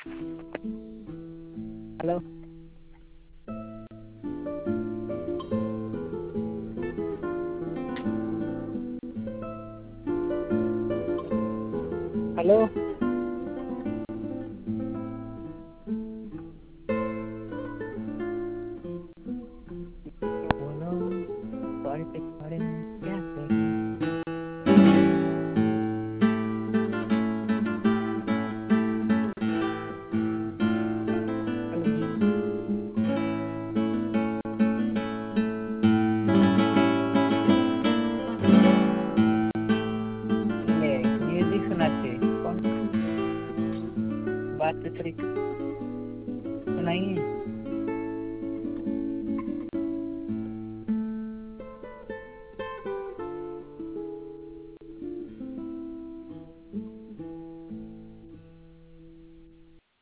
Hello. Hello. बोलो, sorry पे बारे में क्या कहें? हेलो जी। ले म्यूजिक सुनाते कौन बात पे तरीके सुनाइए।